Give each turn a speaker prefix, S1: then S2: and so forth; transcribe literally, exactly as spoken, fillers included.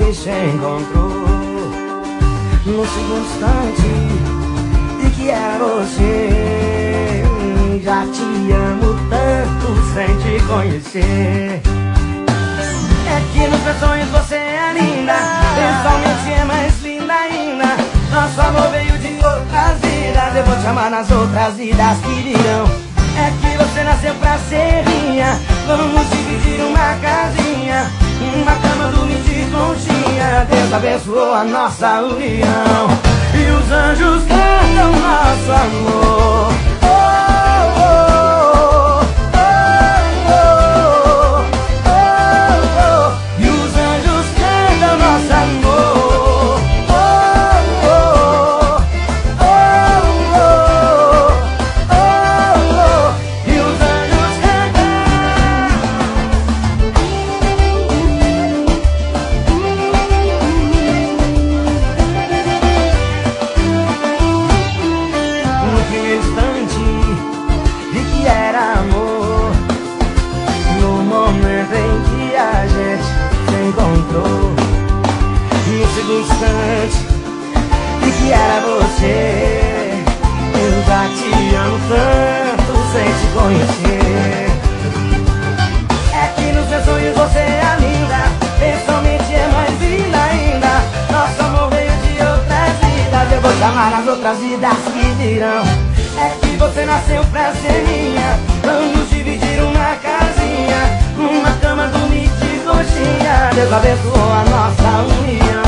S1: que se encontrou no segundo instante de que era você. Já te amo tanto sem te conhecer. É que nos meus sonhos você é linda, pessoalmente é mais linda ainda. Nosso amor veio de outras vidas, eu vou te amar nas outras vidas que virão. É que você nasceu pra ser minha, vamos dividir uma casinha, uma cama, dormir de conchinha. Deus abençoou a nossa união e os anjos cantam nosso amor. Oh, oh, oh, oh, oh, oh, oh. E os anjos cantam nosso amor. Oh, oh, oh, oh, oh, oh. E os anjos cantam. No primeiro instante vi que era amor, no momento em que a gente se encontrou, no segundo instante vi que era você. Eu já te amo tanto sem te conhecer. É que nos meus sonhos você é linda, pessoalmente é mais linda ainda. Nosso amor veio de outras vidas, eu vou te amar nas outras vidas que virão. É que você nasceu pra ser minha, vamos dividir uma casinha, uma cama, dormir de conchinha. Deus abençoou a nossa união